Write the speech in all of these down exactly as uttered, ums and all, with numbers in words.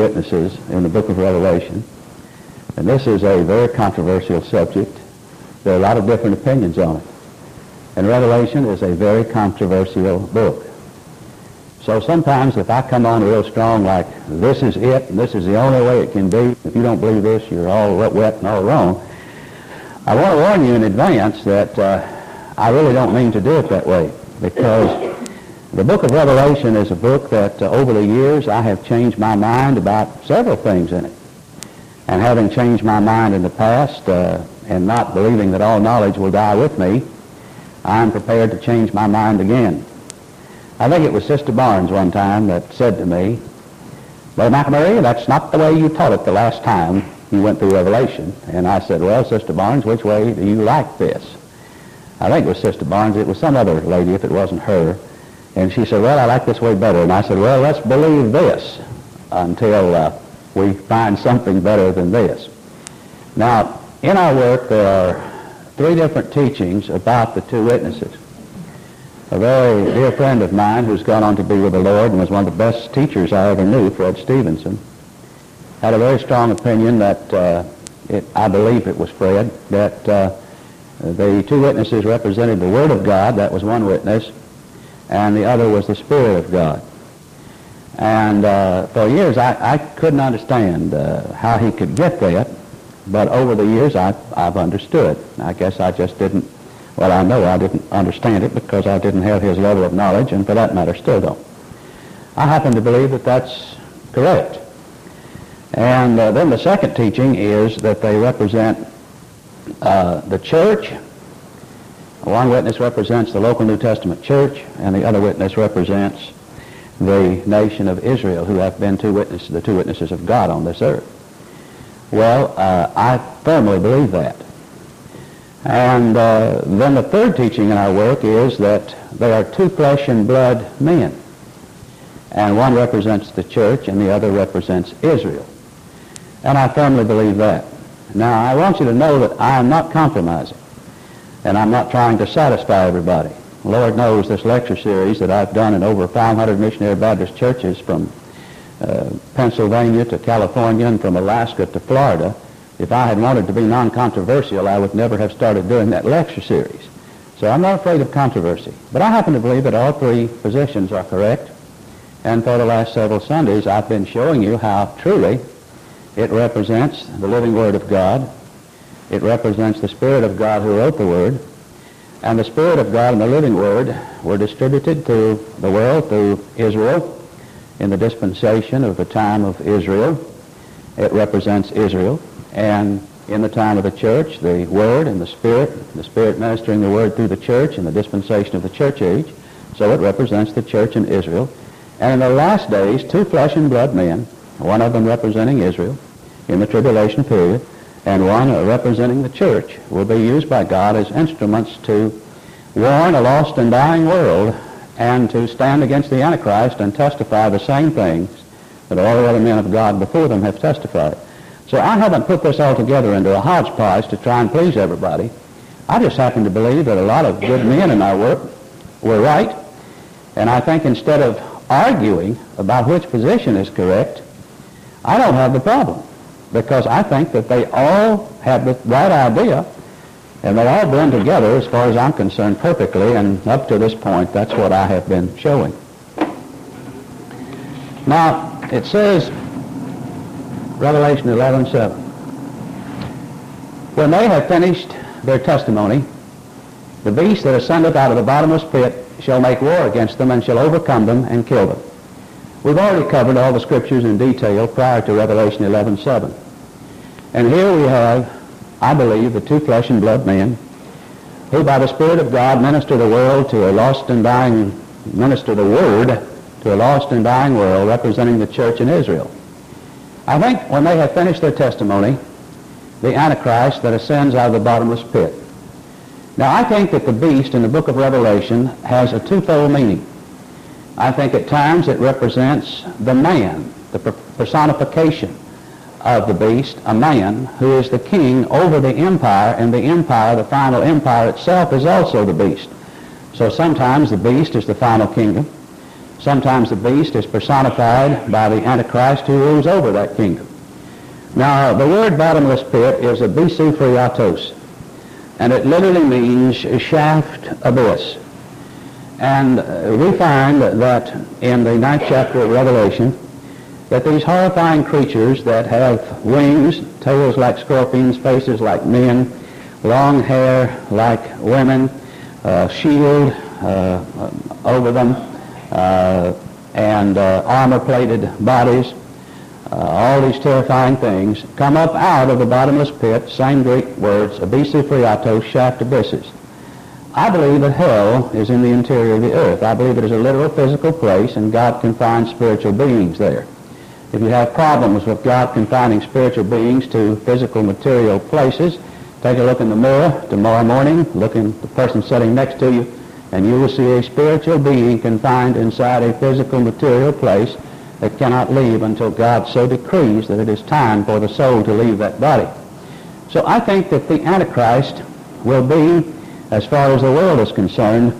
witnesses in the book of Revelation. And this is a very controversial subject. There are a lot of different opinions on it. And Revelation is a very controversial book. So sometimes if I come on real strong like, this is it, and this is the only way it can be, if you don't believe this, you're all wet and all wrong, I want to warn you in advance that uh, I really don't mean to do it that way, because the book of Revelation is a book that uh, over the years I have changed my mind about several things in it. And having changed my mind in the past uh, and not believing that all knowledge will die with me, I'm prepared to change my mind again. I think it was Sister Barnes one time that said to me, "Brother McElmurray, that's not the way you taught it the last time you went through Revelation." And I said, "Well, Sister Barnes, which way do you like this?" I think it was Sister Barnes. It was some other lady if it wasn't her. And she said, "Well, I like this way better." And I said, "Well, let's believe this until uh, we find something better than this." Now, in our work, there are three different teachings about the two witnesses. A very dear friend of mine who's gone on to be with the Lord and was one of the best teachers I ever knew, Fred Stevenson, had a very strong opinion that, uh, it, I believe it was Fred, that uh, the two witnesses represented the Word of God, that was one witness, and the other was the Spirit of God. And uh, for years I, I couldn't understand uh, how he could get that, but over the years I, I've understood. I guess I just didn't, well, I know I didn't understand it because I didn't have his level of knowledge, and for that matter still don't. I happen to believe that that's correct. And uh, then the second teaching is that they represent uh, the church. One witness represents the local New Testament church, and the other witness represents the nation of Israel, who have been two witnesses, the two witnesses of God on this earth. Well, uh, I firmly believe that. And uh, then the third teaching in our work is that they are two flesh and blood men. And one represents the church and the other represents Israel. And I firmly believe that. Now, I want you to know that I am not compromising. And I'm not trying to satisfy everybody. Lord knows this lecture series that I've done in over five hundred missionary Baptist churches from uh, Pennsylvania to California and from Alaska to Florida. If I had wanted to be non-controversial, I would never have started doing that lecture series. So I'm not afraid of controversy. But I happen to believe that all three positions are correct. And for the last several Sundays, I've been showing you how truly it represents the living Word of God. It represents the Spirit of God who wrote the Word. And the Spirit of God and the living Word were distributed to the world through Israel in the dispensation of the time of Israel. It represents Israel. And in the time of the church, the Word and the Spirit, the Spirit ministering the Word through the church in the dispensation of the church age. So it represents the church in Israel. And in the last days, two flesh and blood men, one of them representing Israel in the tribulation period, and one representing the church, will be used by God as instruments to warn a lost and dying world and to stand against the Antichrist and testify the same things that all the other men of God before them have testified. So I haven't put this all together into a hodgepodge to try and please everybody. I just happen to believe that a lot of good men in our work were right, and I think instead of arguing about which position is correct, I don't have the problem, because I think that they all have the right idea, and they all blend together, as far as I'm concerned, perfectly, and up to this point, that's what I have been showing. Now, it says, Revelation eleven seven, when they have finished their testimony, the beast that ascendeth out of the bottomless pit shall make war against them, and shall overcome them, and kill them. We've already covered all the scriptures in detail prior to Revelation eleven seven. And here we have, I believe, the two flesh and blood men who by the Spirit of God minister the world to a lost and dying, minister the Word to a lost and dying world, representing the church in Israel. I think when they have finished their testimony, the Antichrist that ascends out of the bottomless pit. Now, I think that the beast in the book of Revelation has a twofold meaning. I think at times it represents the man, the personification of the beast, a man who is the king over the empire, and the empire, the final empire itself, is also the beast. So sometimes the beast is the final kingdom. Sometimes the beast is personified by the Antichrist who rules over that kingdom. Now, the word bottomless pit is a bisiphriatos, and it literally means shaft abyss. And uh, we find that in the ninth chapter of Revelation, that these horrifying creatures that have wings, tails like scorpions, faces like men, long hair like women, uh, shield uh, over them, uh, and uh, armor-plated bodies, uh, all these terrifying things, come up out of the bottomless pit, same Greek words, abysiphryatos, shaft abysses. I believe that hell is in the interior of the earth. I believe it is a literal physical place, and God confines spiritual beings there. If you have problems with God confining spiritual beings to physical material places, take a look in the mirror tomorrow morning, look at the person sitting next to you, and you will see a spiritual being confined inside a physical material place that cannot leave until God so decrees that it is time for the soul to leave that body. So I think that the Antichrist will be, as far as the world is concerned,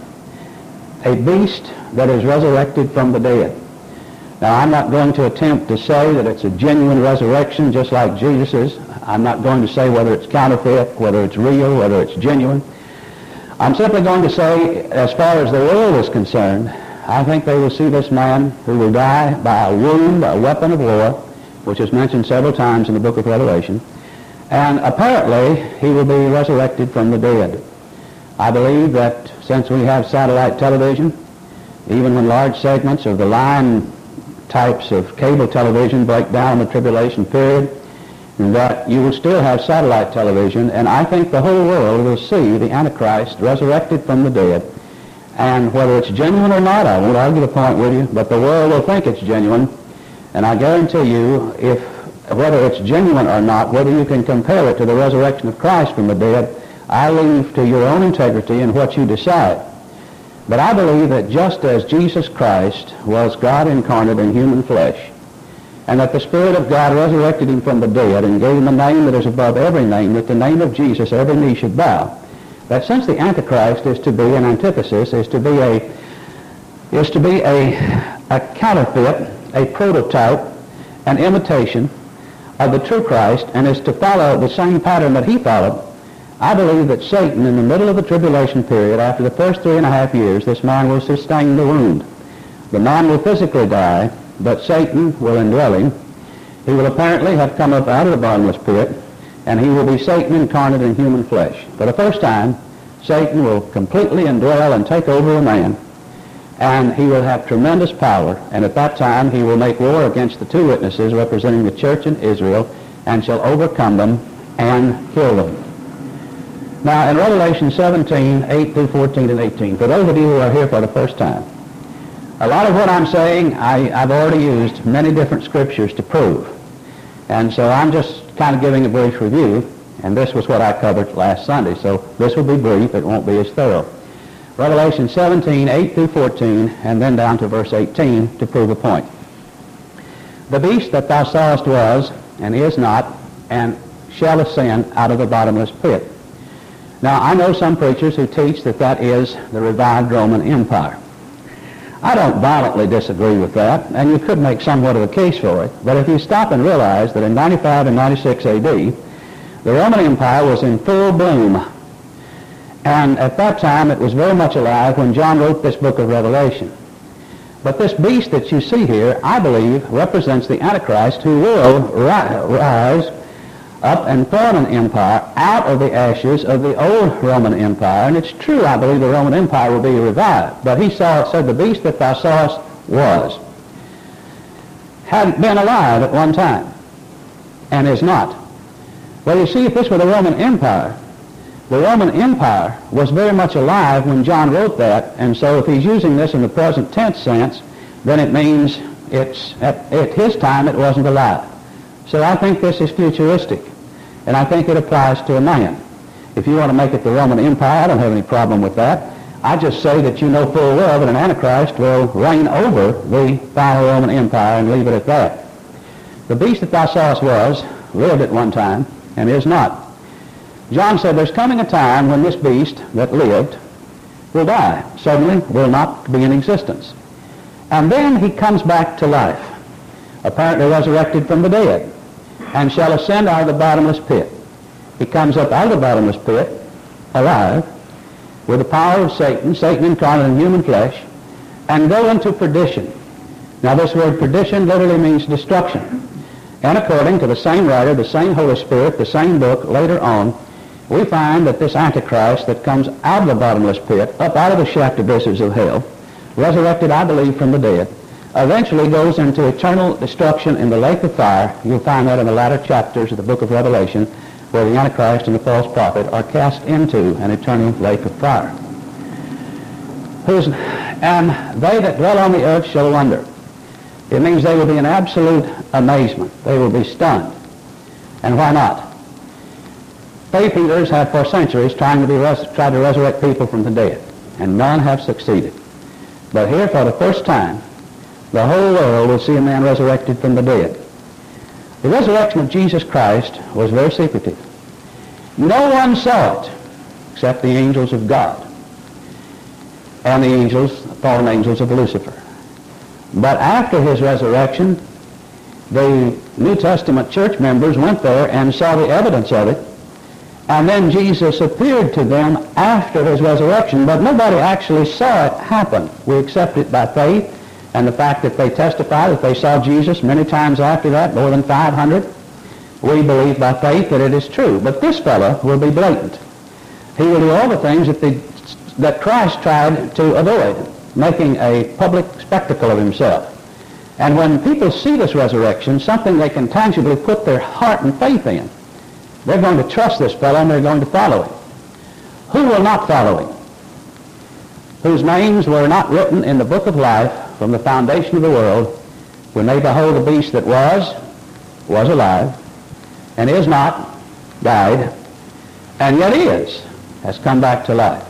a beast that is resurrected from the dead. Now, I'm not going to attempt to say that it's a genuine resurrection just like Jesus is. I'm not going to say whether it's counterfeit, whether it's real, whether it's genuine. I'm simply going to say, as far as the world is concerned, I think they will see this man who will die by a wound, a weapon of war, which is mentioned several times in the book of Revelation, and apparently he will be resurrected from the dead. I believe that since we have satellite television, even when large segments of the line types of cable television break down in the tribulation period, that you will still have satellite television, and I think the whole world will see the Antichrist resurrected from the dead. And whether it's genuine or not, I won't argue the point with you, but the world will think it's genuine, and I guarantee you, if whether it's genuine or not, whether you can compare it to the resurrection of Christ from the dead, I leave to your own integrity and what you decide. But I believe that just as Jesus Christ was God incarnate in human flesh, and that the Spirit of God resurrected him from the dead and gave him a name that is above every name, that the name of Jesus every knee should bow, that since the Antichrist is to be an antithesis, is to be a is to be a, a counterfeit, a prototype, an imitation of the true Christ, and is to follow the same pattern that he followed, I believe that Satan, in the middle of the tribulation period, after the first three and a half years, this man will sustain the wound. The man will physically die, but Satan will indwell him. He will apparently have come up out of the bottomless pit, and he will be Satan incarnate in human flesh. For the first time, Satan will completely indwell and take over a man, and he will have tremendous power, and at that time he will make war against the two witnesses representing the church in Israel, and shall overcome them and kill them. Now, in Revelation seventeen, eight through fourteen and eighteen, for those of you who are here for the first time, a lot of what I'm saying, I, I've already used many different scriptures to prove. And so I'm just kind of giving a brief review, and this was what I covered last Sunday. So this will be brief, it won't be as thorough. Revelation seventeen, eight through fourteen, and then down to verse eighteen to prove a point. The beast that thou sawest was, and is not, and shall ascend out of the bottomless pit. Now, I know some preachers who teach that that is the revived Roman Empire. I don't violently disagree with that, and you could make somewhat of a case for it, but if you stop and realize that in ninety-five and ninety-six A D, the Roman Empire was in full bloom, and at that time it was very much alive when John wrote this book of Revelation. But this beast that you see here, I believe, represents the Antichrist, who will ri- rise up and form an empire out of the ashes of the old Roman Empire. And it's true, I believe, the Roman Empire will be revived. But he saw, said, the beast that thou sawest was, had been alive at one time, and is not. Well, you see, if this were the Roman Empire, the Roman Empire was very much alive when John wrote that, and so if he's using this in the present tense sense, then it means it's at, at his time it wasn't alive. So I think this is futuristic, and I think it applies to a man. If you want to make it the Roman Empire, I don't have any problem with that. I just say that you know full well that an Antichrist will reign over the final Roman Empire and leave it at that. The beast that thou sawest was, lived at one time, and is not. John said there's coming a time when this beast that lived will die, suddenly will not be in existence. And then he comes back to life, apparently resurrected from the dead, and shall ascend out of the bottomless pit. He comes up out of the bottomless pit, alive, with the power of Satan, Satan incarnate in human flesh, and go into perdition. Now this word perdition literally means destruction. And according to the same writer, the same Holy Spirit, the same book, later on, we find that this Antichrist that comes out of the bottomless pit, up out of the shaft abysses of hell, resurrected, I believe, from the dead, eventually goes into eternal destruction in the lake of fire. You'll find that in the latter chapters of the book of Revelation, where the Antichrist and the false prophet are cast into an eternal lake of fire. Who's, and they that dwell on the earth shall wonder. It means they will be in absolute amazement. They will be stunned. And why not? Faith healers have for centuries trying to be res- tried to resurrect people from the dead, and none have succeeded. But here, for the first time, the whole world will see a man resurrected from the dead. The resurrection of Jesus Christ was very secretive. No one saw it except the angels of God and the angels, fallen angels of Lucifer. But after his resurrection, the New Testament church members went there and saw the evidence of it, and then Jesus appeared to them after his resurrection, but nobody actually saw it happen. We accept it by faith, and the fact that they testify that they saw Jesus many times after that, more than five hundred, we believe by faith that it is true. But this fellow will be blatant. He will do all the things that, the, that Christ tried to avoid, making a public spectacle of himself. And when people see this resurrection, something they can tangibly put their heart and faith in, they're going to trust this fellow and they're going to follow him. Who will not follow him? Whose names were not written in the book of life from the foundation of the world when they behold the beast that was, was alive, and is not, died, and yet is, has come back to life.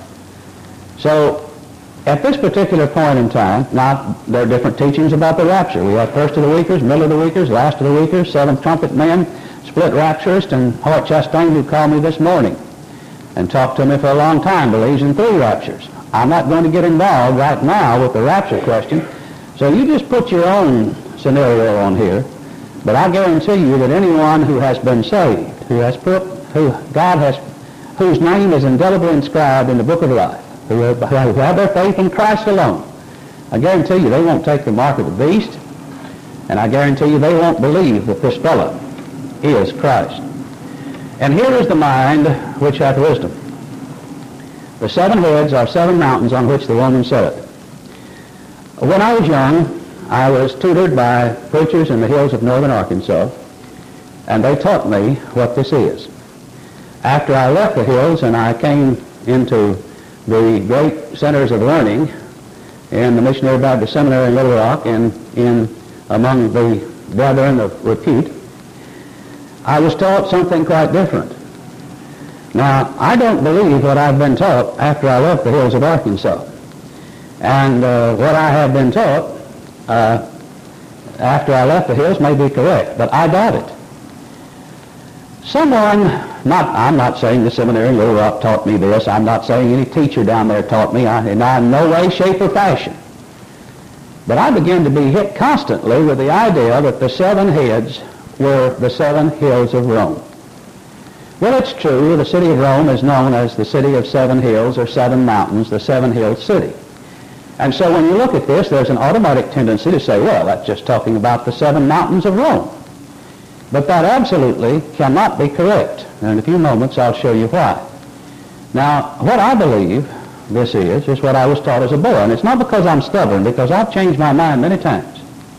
So, at this particular point in time, now there are different teachings about the rapture. We have first of the weekers, middle of the weekers, last of the weekers, seventh trumpet men, split rapturists, and Hart Chastain, who called me this morning and talked to me for a long time, believes in three raptures. I'm not going to get involved right now with the rapture question, so you just put your own scenario on here. But I guarantee you that anyone who has been saved, who has put, who God has, whose name is indelibly inscribed in the book of life, who have, who have their faith in Christ alone, I guarantee you they won't take the mark of the beast, and I guarantee you they won't believe that this fellow is Christ. And here is the mind which hath wisdom. The seven heads are seven mountains on which the woman sat. When I was young, I was tutored by preachers in the hills of northern Arkansas, and they taught me what this is. After I left the hills and I came into the great centers of learning in the Missionary Baptist Seminary in Little Rock and in among the brethren of repute, I was taught something quite different. Now, I don't believe what I've been taught after I left the hills of Arkansas. And uh, what I have been taught uh, after I left the hills may be correct, but I doubt it. Someone, not, I'm not saying the seminary in Little Rock taught me this. I'm not saying any teacher down there taught me, I, in no way, shape, or fashion. But I began to be hit constantly with the idea that the seven heads were the seven hills of Rome. Well, it's true, the city of Rome is known as the city of seven hills or seven mountains, the seven hills city. And so when you look at this, there's an automatic tendency to say, well, that's just talking about the seven mountains of Rome. But that absolutely cannot be correct. And in a few moments, I'll show you why. Now, what I believe this is, is what I was taught as a boy. And it's not because I'm stubborn, because I've changed my mind many times.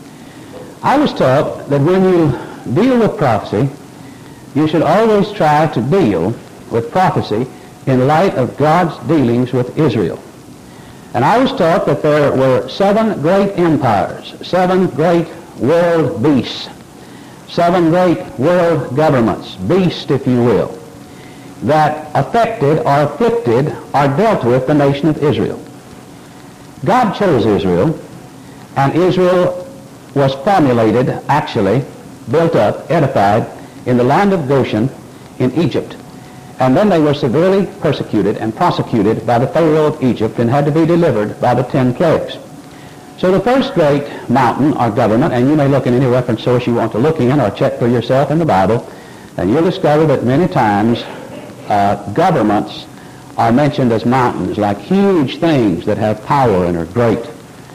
I was taught that when you deal with prophecy, you should always try to deal with prophecy in light of God's dealings with Israel. And I was taught that there were seven great empires, seven great world beasts, seven great world governments, beasts, if you will, that affected or afflicted or dealt with the nation of Israel. God chose Israel, and Israel was formulated, actually, built up, edified, in the land of Goshen in Egypt. And then they were severely persecuted and prosecuted by the Pharaoh of Egypt and had to be delivered by the ten plagues. So the first great mountain or government, and you may look in any reference source you want to look in or check for yourself in the Bible, and you'll discover that many times uh, governments are mentioned as mountains, like huge things that have power and are great.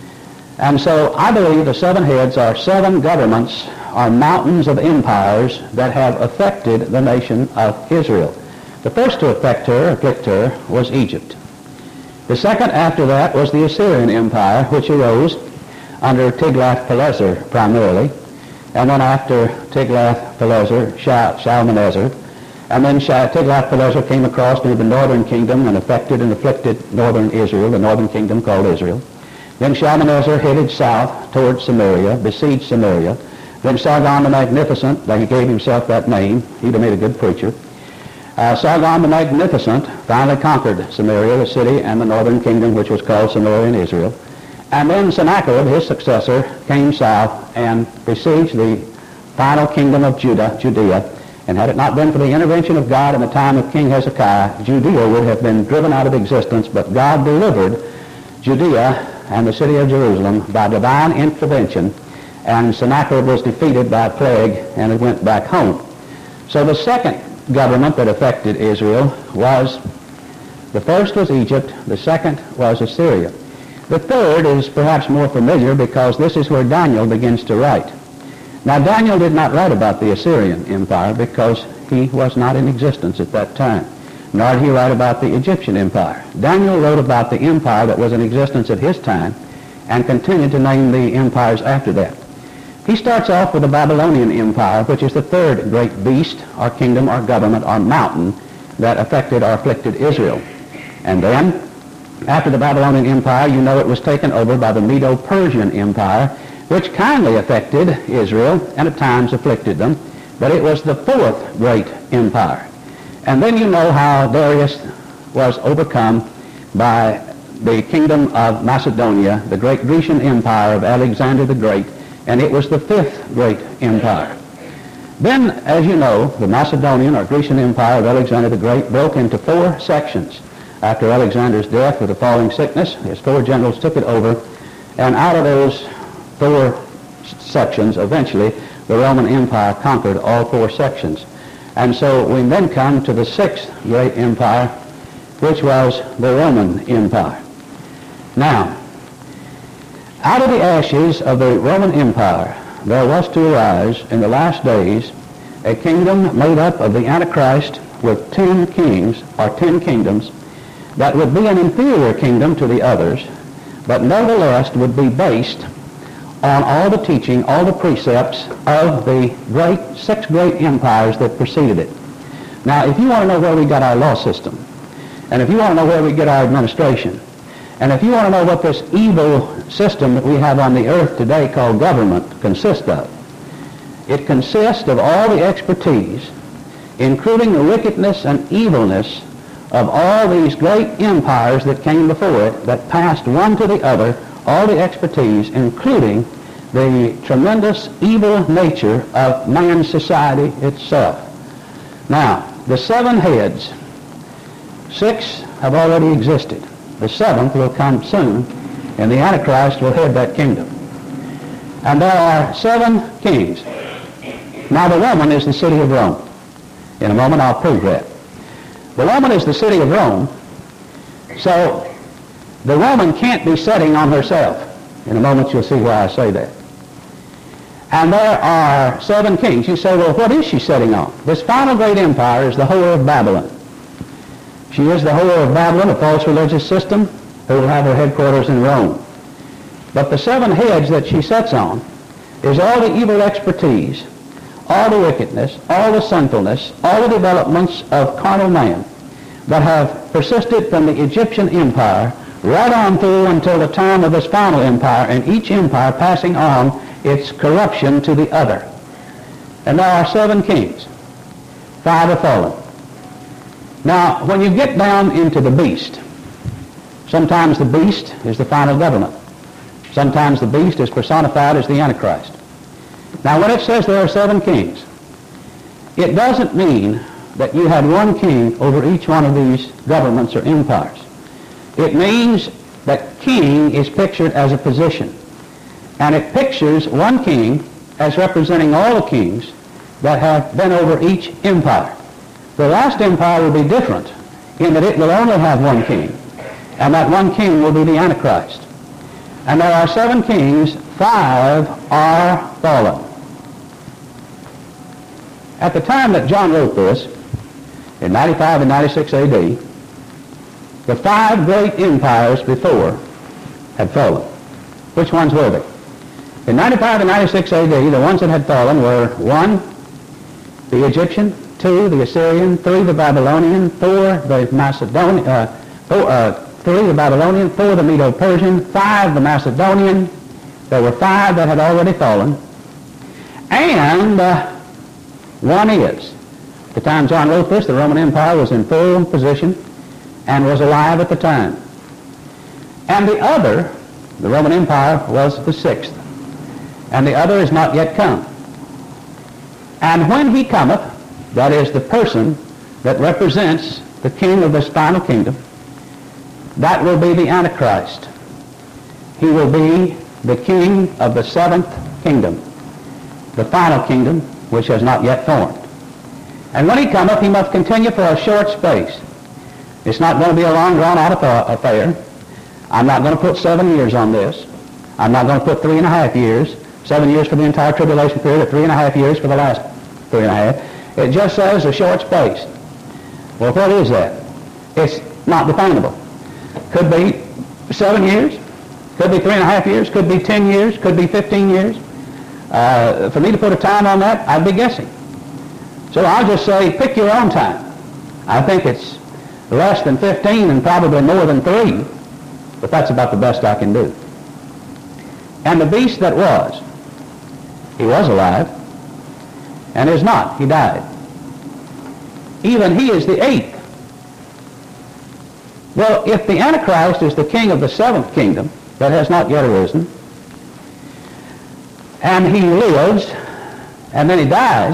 And so I believe the seven heads are seven governments or mountains of empires that have affected the nation of Israel. The first to affect her, afflict her, was Egypt. The second after that was the Assyrian Empire, which arose under Tiglath-Pileser primarily, and then after Tiglath-Pileser, Shal- Shalmaneser, and then Tiglath-Pileser came across into the northern kingdom and affected and afflicted northern Israel, the northern kingdom called Israel. Then Shalmaneser headed south towards Samaria, besieged Samaria. Then Sargon the Magnificent, he gave himself that name. He'd have made a good preacher. Uh, Sargon the Magnificent finally conquered Samaria, the city, and the northern kingdom, which was called Sumerian Israel. And then Sennacherib, his successor, came south and besieged the final kingdom of Judah, Judea. And had it not been for the intervention of God in the time of King Hezekiah, Judea would have been driven out of existence, but God delivered Judea and the city of Jerusalem by divine intervention, and Sennacherib was defeated by a plague, and it went back home. So the second government that affected Israel was, the first was Egypt, the second was Assyria. The third is perhaps more familiar because this is where Daniel begins to write. Now Daniel did not write about the Assyrian Empire because he was not in existence at that time, nor did he write about the Egyptian Empire. Daniel wrote about the empire that was in existence at his time and continued to name the empires after that. He starts off with the Babylonian Empire, which is the third great beast or kingdom or government or mountain that affected or afflicted Israel. And then, after the Babylonian Empire, you know it was taken over by the Medo-Persian Empire, which kindly affected Israel and at times afflicted them, but it was the fourth great empire. And then you know how Darius was overcome by the kingdom of Macedonia, the great Grecian Empire of Alexander the Great, and it was the fifth great empire. Then, as you know, the Macedonian or Grecian Empire of Alexander the Great broke into four sections. After Alexander's death with a falling sickness, his four generals took it over, and out of those four sections, eventually, the Roman Empire conquered all four sections. And so we then come to the sixth great empire, which was the Roman Empire. Now, out of the ashes of the Roman Empire, there was to arise in the last days a kingdom made up of the Antichrist with ten kings, or ten kingdoms, that would be an inferior kingdom to the others, but nevertheless would be based on all the teaching, all the precepts of the great six great empires that preceded it. Now, if you want to know where we got our law system, and if you want to know where we get our administration, and if you want to know what this evil system that we have on the earth today called government consists of, it consists of all the expertise, including the wickedness and evilness of all these great empires that came before it, that passed one to the other, all the expertise, including the tremendous evil nature of man's society itself. Now, the seven heads, six have already existed. The seventh will come soon, and the Antichrist will head that kingdom. And there are seven kings. Now, the Roman is the city of Rome. In a moment, I'll prove that. The Roman is the city of Rome, so the Roman can't be sitting on herself. In a moment you'll see why I say that. And there are seven kings. You say, well, what is she sitting on? This final great empire is the whore of Babylon. She is the whore of Babylon, a false religious system, who will have her headquarters in Rome. But the seven heads that she sits on is all the evil expertise, all the wickedness, all the sinfulness, all the developments of carnal man that have persisted from the Egyptian empire right on through until the time of this final empire, and each empire passing on its corruption to the other. And there are seven kings. Five have fallen. Now, when you get down into the beast, sometimes the beast is the final government. Sometimes the beast is personified as the Antichrist. Now, when it says there are seven kings, it doesn't mean that you had one king over each one of these governments or empires. It means that king is pictured as a position. And it pictures one king as representing all the kings that have been over each empire. The last empire will be different in that it will only have one king, and that one king will be the Antichrist. And there are seven kings, five are fallen. At the time that John wrote this, in ninety-five and ninety-six A D, the five great empires before had fallen. Which ones were they? In ninety-five and ninety-six A D, the ones that had fallen were one, the Egyptian, two, the Assyrian, three, the Babylonian, four, the Macedonian, uh, four, uh, three, the Babylonian, four, the Medo-Persian, five, the Macedonian. There were five that had already fallen. And uh, one is, at the time John wrote this, the Roman Empire was in full position and was alive at the time. And the other, the Roman Empire, was the sixth. And the other is not yet come. And when he cometh, that is the person that represents the king of this final kingdom, that will be the Antichrist. He will be the king of the seventh kingdom, the final kingdom which has not yet formed. And when he cometh, he must continue for a short space. It's not going to be a long drawn-out affair. I'm not going to put seven years on this. I'm not going to put three and a half years, seven years for the entire tribulation period, or three and a half years for the last three and a half. It just says a short space. Well, what is that? It's not definable. Could be seven years, could be three and a half years, could be ten years, could be fifteen years. Uh, for me to put a time on that, I'd be guessing. So I'll just say, pick your own time. I think it's less than fifteen and probably more than three, but that's about the best I can do. And the beast that was, he was alive, and is not, he died. Even he is the eighth. Well, if the Antichrist is the king of the seventh kingdom that has not yet arisen, and he lives, and then he dies,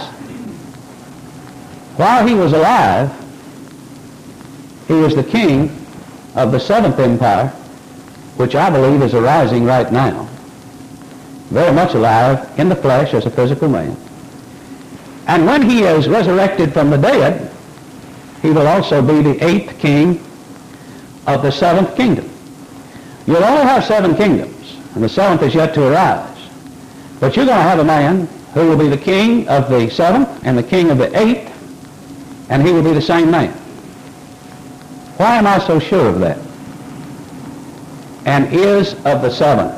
while he was alive, he was the king of the seventh empire, which I believe is arising right now, very much alive in the flesh as a physical man. And when he is resurrected from the dead, he will also be the eighth king of the seventh kingdom. You'll only have seven kingdoms, and the seventh is yet to arise. But you're going to have a man who will be the king of the seventh and the king of the eighth, and he will be the same man. Why am I so sure of that? And is of the seven.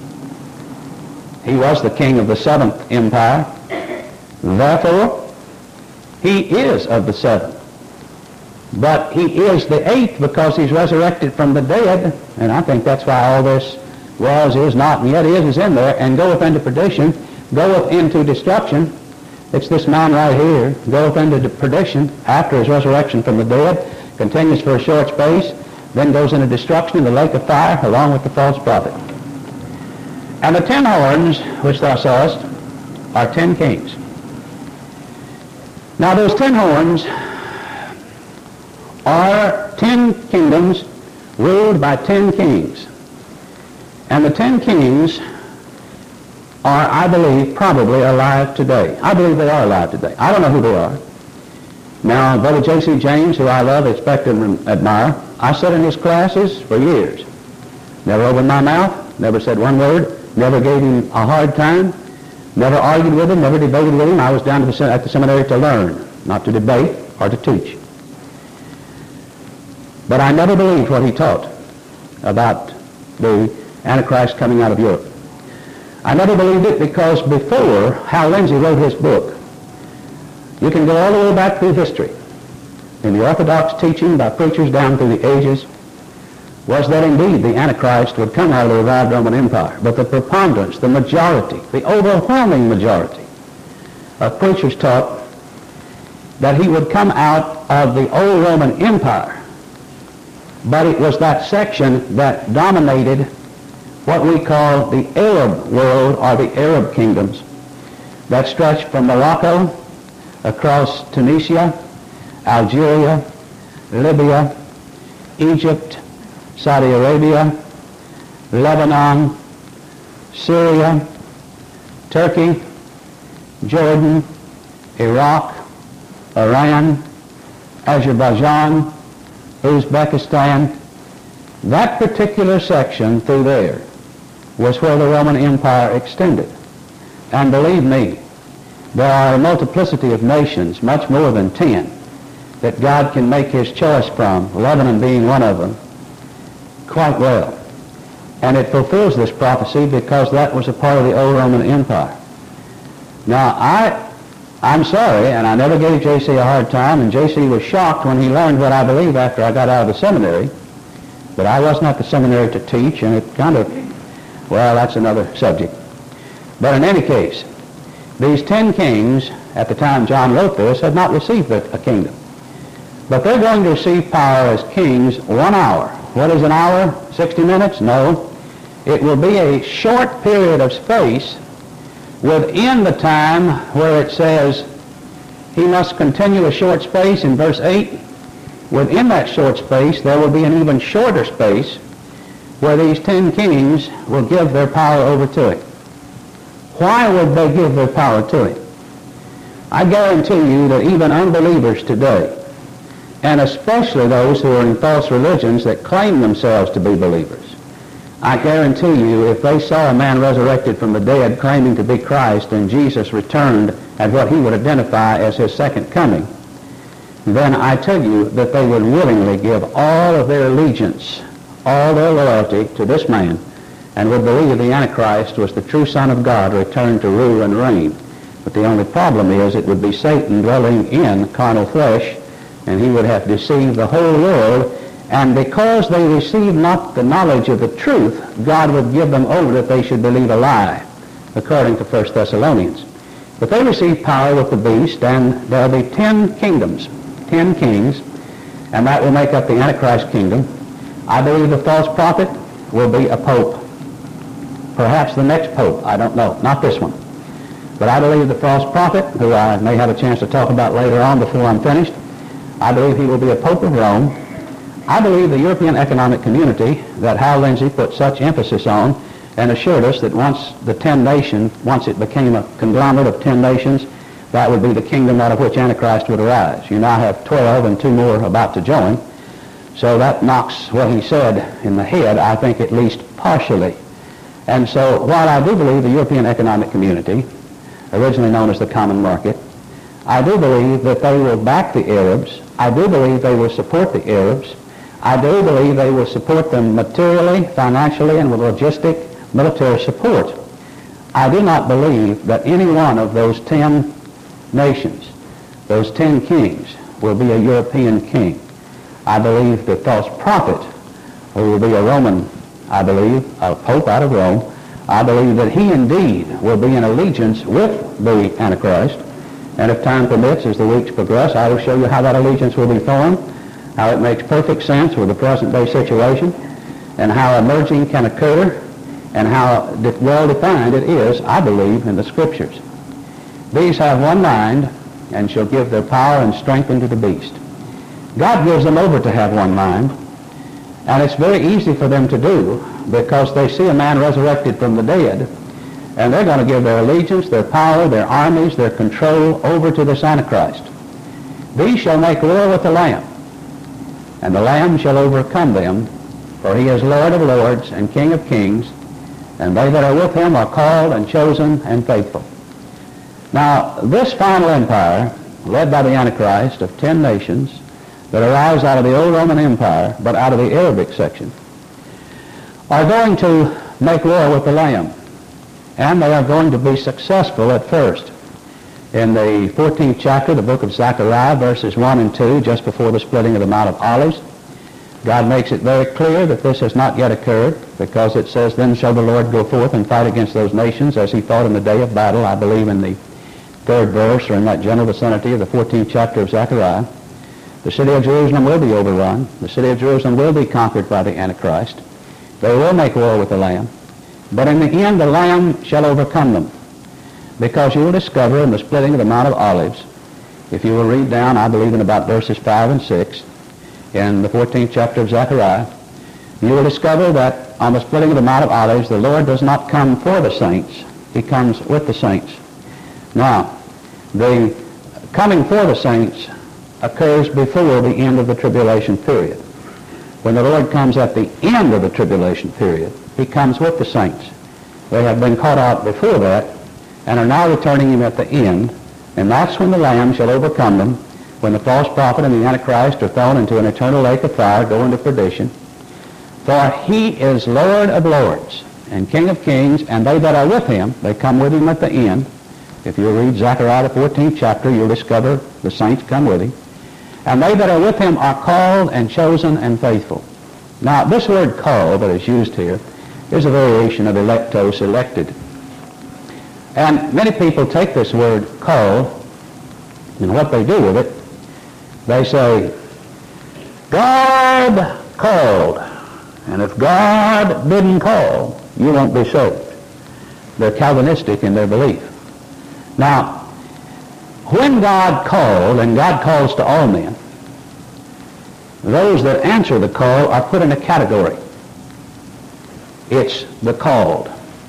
He was the king of the seventh empire. Therefore, he is of the seven. But he is the eighth because he's resurrected from the dead, and I think that's why all this was, is not, and yet is, is in there, and goeth into perdition, goeth into destruction. It's this man right here, goeth into perdition after his resurrection from the dead, continues for a short space, then goes into destruction in the lake of fire along with the false prophet. And the ten horns which thou sawest are ten kings. Now those ten horns are ten kingdoms ruled by ten kings. And the ten kings are, I believe, probably alive today. I believe they are alive today. I don't know who they are. Now, Brother J C James, who I love, respect, and admire, I sat in his classes for years. Never opened my mouth, never said one word, never gave him a hard time, never argued with him, never debated with him. I was down to the, at the seminary to learn, not to debate or to teach. But I never believed what he taught about the Antichrist coming out of Europe. I never believed it because before Hal Lindsey wrote his book, you can go all the way back through history. In the Orthodox teaching by preachers down through the ages was that indeed the Antichrist would come out of the revived Roman Empire. But the preponderance, the majority, the overwhelming majority of preachers taught that he would come out of the old Roman Empire. But it was that section that dominated what we call the Arab world, or the Arab kingdoms, that stretched from Morocco across Tunisia, Algeria, Libya, Egypt, Saudi Arabia, Lebanon, Syria, Turkey, Jordan, Iraq, Iran, Azerbaijan, Uzbekistan. That particular section through there was where the Roman Empire extended. And believe me, there are a multiplicity of nations, much more than ten, that God can make his choice from, Lebanon being one of them, quite well. And it fulfills this prophecy because that was a part of the old Roman Empire. Now, I, I'm sorry, and I never gave J C a hard time, and J C was shocked when he learned what I believe after I got out of the seminary, but I was not the seminary to teach, and it kind of, well, that's another subject. But in any case, these ten kings, at the time John wrote this, had not received a, a kingdom. But they're going to receive power as kings one hour. What is an hour? sixty minutes? No. It will be a short period of space within the time where it says he must continue a short space in verse eight. Within that short space, there will be an even shorter space where these ten kings will give their power over to him. Why would they give their power to him? I guarantee you that even unbelievers today, and especially those who are in false religions that claim themselves to be believers, I guarantee you if they saw a man resurrected from the dead claiming to be Christ and Jesus returned at what he would identify as his second coming, then I tell you that they would willingly give all of their allegiance, all their loyalty to this man, and would believe the Antichrist was the true Son of God returned to rule and reign. But the only problem is it would be Satan dwelling in carnal flesh, and he would have deceived the whole world, and because they received not the knowledge of the truth, God would give them over that they should believe a lie, according to First Thessalonians. But they received power with the beast, and there will be ten kingdoms, ten kings, and that will make up the Antichrist kingdom. I believe the false prophet will be a pope. Perhaps the next pope, I don't know, not this one. But I believe the false prophet, who I may have a chance to talk about later on before I'm finished, I believe he will be a pope of Rome. I believe the European Economic Community that Hal Lindsey put such emphasis on and assured us that once the ten nations, once it became a conglomerate of ten nations, that would be the kingdom out of which Antichrist would arise. You now have twelve and two more about to join. So that knocks what he said in the head, I think, at least partially. And so while I do believe the European Economic Community, originally known as the Common Market, I do believe that they will back the Arabs. I do believe they will support the Arabs. I do believe they will support them materially, financially, and with logistic military support. I do not believe that any one of those ten nations, those ten kings, will be a European king. I believe the false prophet, who will be a Roman, I believe, a pope out of Rome, I believe that he indeed will be in allegiance with the Antichrist. And if time permits, as the weeks progress, I will show you how that allegiance will be formed, how it makes perfect sense with the present-day situation, and how a merging can occur, and how well-defined it is, I believe, in the Scriptures. These have one mind, and shall give their power and strength unto the beast. God gives them over to have one mind, and it's very easy for them to do because they see a man resurrected from the dead, and they're going to give their allegiance, their power, their armies, their control over to this Antichrist. These shall make war with the Lamb, and the Lamb shall overcome them, for he is Lord of lords and King of kings, and they that are with him are called and chosen and faithful. Now, this final empire, led by the Antichrist of ten nations, that arise out of the old Roman Empire, but out of the Arabic section, are going to make war with the Lamb. And they are going to be successful at first. In the fourteenth chapter, the book of Zechariah, verses one and two, just before the splitting of the Mount of Olives, God makes it very clear that this has not yet occurred, because it says, "Then shall the Lord go forth and fight against those nations as he fought in the day of battle," I believe in the third verse, or in that general vicinity of the fourteenth chapter of Zechariah. The city of Jerusalem will be overrun. The city of Jerusalem will be conquered by the Antichrist. They will make war with the Lamb. But in the end, the Lamb shall overcome them. Because you will discover in the splitting of the Mount of Olives, if you will read down, I believe, in about verses five and six, in the fourteenth chapter of Zechariah, You will discover that on the splitting of the Mount of Olives, the Lord does not come for the saints. He comes with the saints. Now, the coming for the saints occurs before the end of the tribulation period. When the Lord comes at the end of the tribulation period, he comes with the saints. They have been caught out before that and are now returning him at the end, and that's when the Lamb shall overcome them, when the false prophet and the Antichrist are thrown into an eternal lake of fire, go into perdition. For he is Lord of lords and King of kings, and they that are with him, they come with him at the end. If you read Zechariah the fourteenth chapter, you'll discover the saints come with him. And they that are with him are called and chosen and faithful. Now, this word called that is used here is a variation of electos, elected. And many people take this word called, and what they do with it, they say, God called. And if God didn't call, you won't be saved. They're Calvinistic in their belief. Now, when God called, and God calls to all men, those that answer the call are put in a category. It's the called.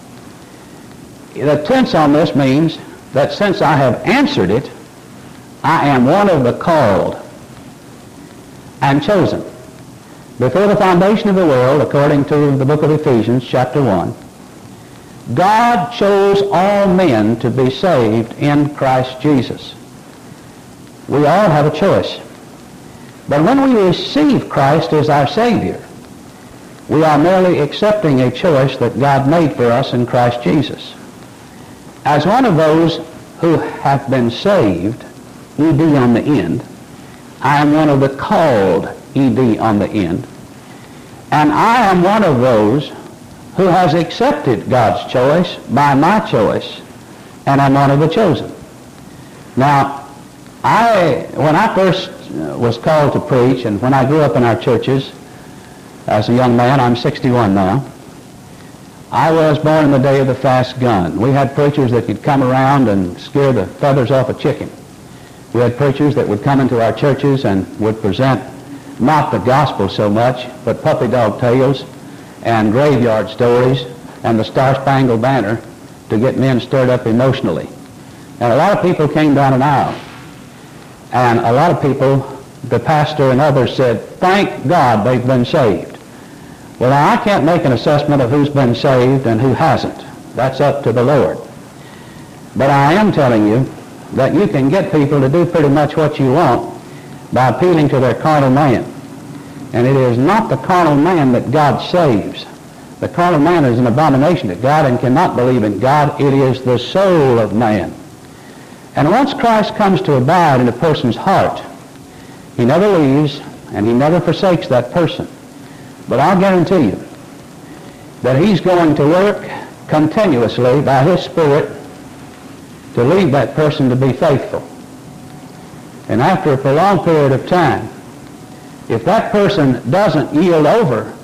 The tense on this means that since I have answered it, I am one of the called and chosen. Before the foundation of the world, according to the book of Ephesians, chapter one, God chose all men to be saved in Christ Jesus. We all have a choice. But when we receive Christ as our Savior, we are merely accepting a choice that God made for us in Christ Jesus. As one of those who have been saved, E D on the end, I am one of the called, E D on the end, and I am one of those who has accepted God's choice by my choice, and I'm one of the chosen. Now, I, when I first was called to preach, and when I grew up in our churches as a young man, I'm sixty-one now, I was born in the day of the fast gun. We had preachers that could come around and scare the feathers off a chicken. We had preachers that would come into our churches and would present not the gospel so much, but puppy dog tales and graveyard stories and the Star-Spangled Banner to get men stirred up emotionally. And a lot of people came down an aisle. And a lot of people, the pastor and others said, thank God they've been saved. Well, now, I can't make an assessment of who's been saved and who hasn't. That's up to the Lord. But I am telling you that you can get people to do pretty much what you want by appealing to their carnal man. And it is not the carnal man that God saves. The carnal man is an abomination to God and cannot believe in God. It is the soul of man. And once Christ comes to abide in a person's heart, he never leaves and he never forsakes that person. But I'll guarantee you that he's going to work continuously by his Spirit to lead that person to be faithful. And after a prolonged period of time, if that person doesn't yield over,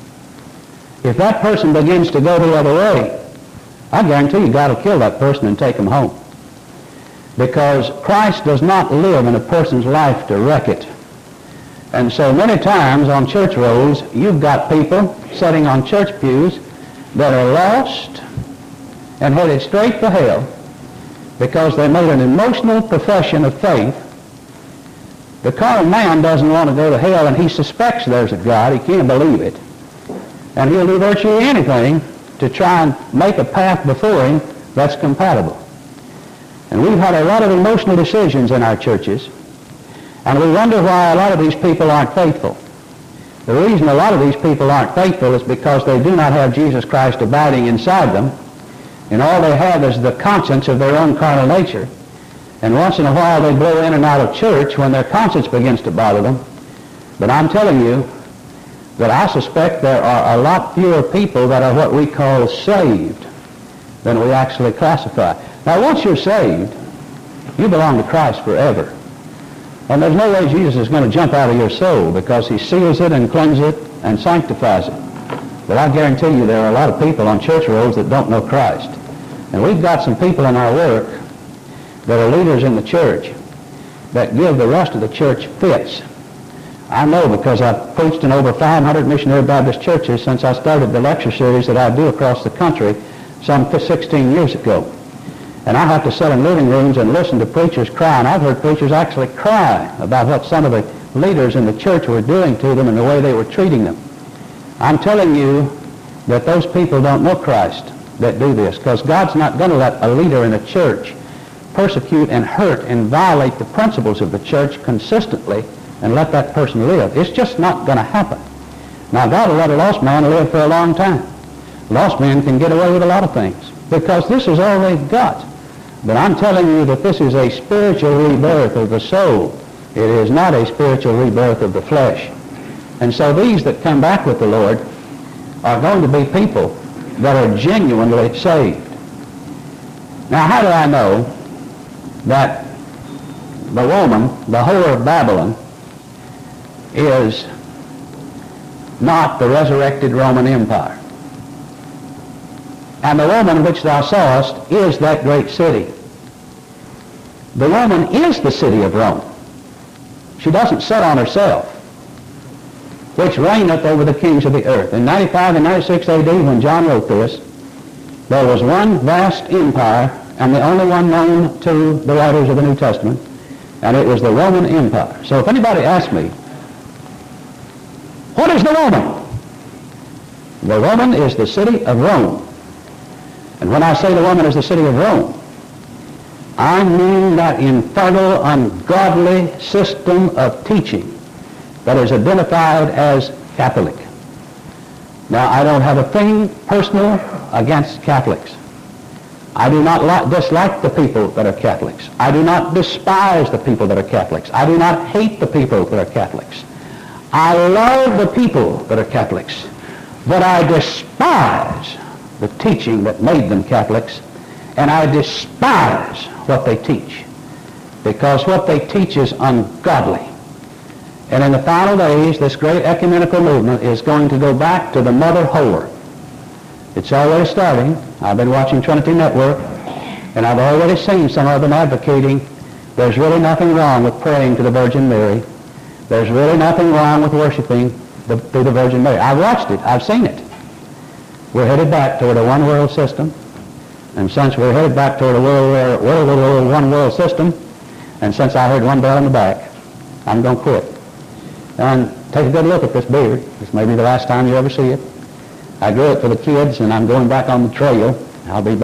if that person begins to go the other way, I guarantee you God will kill that person and take him home. Because Christ does not live in a person's life to wreck it. And so many times on church rolls, you've got people sitting on church pews that are lost and headed straight for hell because they made an emotional profession of faith. The carnal man doesn't want to go to hell, and he suspects there's a God. He can't believe it. And he'll do virtually anything to try and make a path before him that's compatible. And we've had a lot of emotional decisions in our churches, and we wonder why a lot of these people aren't faithful. The reason a lot of these people aren't faithful is because they do not have Jesus Christ abiding inside them, and all they have is the conscience of their own carnal nature. And once in a while they blow in and out of church when their conscience begins to bother them. But I'm telling you that I suspect there are a lot fewer people that are what we call saved than we actually classify. Now, once you're saved, you belong to Christ forever. And there's no way Jesus is going to jump out of your soul because he seals it and cleanses it and sanctifies it. But I guarantee you there are a lot of people on church rolls that don't know Christ. And we've got some people in our work that are leaders in the church that give the rest of the church fits I know because I've preached in over five hundred missionary Baptist churches since I started the lecture series that I do across the country some sixteen years ago. And I have to sit in living rooms and listen to preachers cry, and I've heard preachers actually cry about what some of the leaders in the church were doing to them and the way they were treating them. I'm telling you that those people don't know Christ that do this, because God's not going to let a leader in a church persecute and hurt and violate the principles of the church consistently and let that person live. It's just not going to happen. Now, God will let a lost man live for a long time. Lost men can get away with a lot of things because this is all they've got. But I'm telling you that this is a spiritual rebirth of the soul. It is not a spiritual rebirth of the flesh. And so these that come back with the Lord are going to be people that are genuinely saved. Now, how do I know that the woman, the whore of Babylon, is not the resurrected Roman Empire? And the woman which thou sawest is that great city. The woman is the city of Rome. She doesn't sit on herself, which reigneth over the kings of the earth. In ninety-five and ninety-six A D, when John wrote this, there was one vast empire, and the only one known to the writers of the New Testament, and it was the Roman Empire. So if anybody asks me, what is the woman? The woman is the city of Rome. And when I say the woman is the city of Rome, I mean that infernal, ungodly system of teaching that is identified as Catholic. Now, I don't have a thing personal against Catholics. I do not li- dislike the people that are Catholics. I do not despise the people that are Catholics. I do not hate the people that are Catholics. I love the people that are Catholics, but I despise the teaching that made them Catholics, and I despise what they teach, because what they teach is ungodly. And in the final days, this great ecumenical movement is going to go back to the mother whore. It's already starting. I've been watching Trinity Network, and I've already seen some of them advocating there's really nothing wrong with praying to the Virgin Mary. There's really nothing wrong with worshiping the, to the Virgin Mary. I've watched it. I've seen it. We're headed back toward a one-world system. And since we're headed back toward a world, world, world, one-world system, and since I heard one bell in the back, I'm going to quit. And take a good look at this beard. This may be the last time you ever see it. I grew it for the kids, and I'm going back on the trail. I'll be back.